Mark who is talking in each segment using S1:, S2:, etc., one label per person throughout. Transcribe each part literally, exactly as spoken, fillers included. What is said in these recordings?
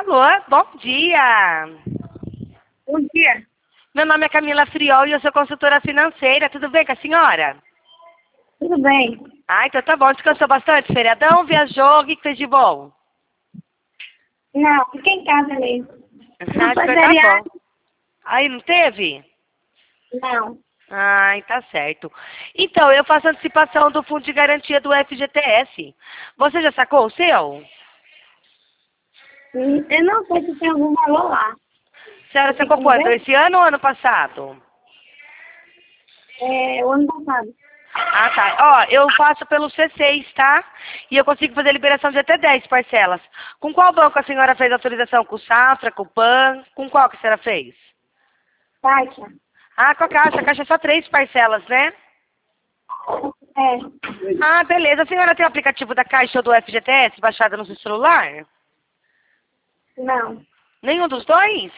S1: Alô, bom dia.
S2: Bom dia.
S1: Meu nome é Camila Friol e eu sou consultora financeira. Tudo bem com a senhora?
S2: Tudo bem.
S1: Ah, então tá bom. Descansou bastante? Feriadão, viajou, o que que fez de bom?
S2: Não, fiquei em casa mesmo.
S1: Ah,
S2: Não foi
S1: então
S2: feriado?
S1: tá bom. Aí não teve?
S2: Não.
S1: Ah, tá certo. Então, eu faço antecipação do Fundo de Garantia do F G T S. Você já sacou o seu?
S2: Hum, Eu não sei se tem algum valor lá.
S1: A senhora
S2: Tem
S1: sacou
S2: como
S1: quando?
S2: ver?
S1: Esse ano ou ano passado?
S2: É, o ano passado.
S1: Ah, tá. Ó, eu faço pelo C seis, tá? E eu consigo fazer liberação de até dez parcelas. Com qual banco a senhora fez a autorização? Com o Safra, com o Pan? Com qual que a senhora fez?
S2: Caixa.
S1: Ah, com a Caixa. A Caixa é só três parcelas, né?
S2: É.
S1: Ah, beleza. A senhora tem o aplicativo da Caixa ou do F G T S baixado no seu celular?
S2: Não.
S1: Nenhum dos dois?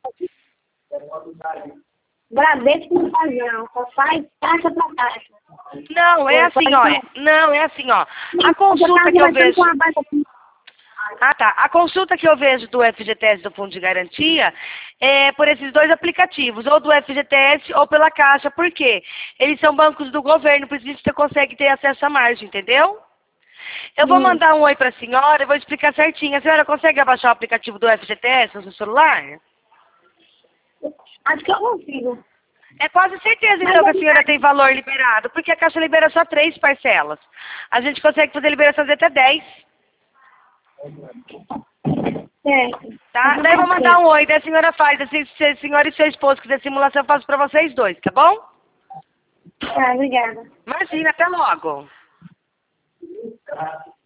S2: Bradesco não faz não. Só faz caixa pra caixa.
S1: Não, é
S2: Pô,
S1: assim,
S2: pode
S1: ó.
S2: falar.
S1: Não, é assim, ó. A
S2: Eu
S1: consulta
S2: tava
S1: que eu
S2: conversando
S1: vejo...
S2: com a baixa aqui.
S1: Ah, tá. A consulta que eu vejo do F G T S do Fundo de Garantia é por esses dois aplicativos, ou do F G T S ou pela Caixa. Por quê? Eles são bancos do governo, por isso você consegue ter acesso à margem, entendeu? Eu vou
S2: Hum.
S1: mandar um oi pra senhora e vou explicar certinho. A senhora consegue abaixar o aplicativo do F G T S no seu celular?
S2: Acho que eu consigo.
S1: É quase certeza,
S2: Mas
S1: então, que a
S2: eu
S1: senhora tem valor liberado, porque a Caixa libera só três parcelas. A gente consegue fazer liberação de até dez.
S2: certo.
S1: Tá?
S2: Então
S1: Daí eu vou
S2: pode
S1: mandar
S2: ser.
S1: um oi, daí a senhora faz. Assim, se a senhora e seu esposo quiser simulação, eu faço pra vocês dois, tá bom?
S2: Tá, obrigada.
S1: Imagina, até logo.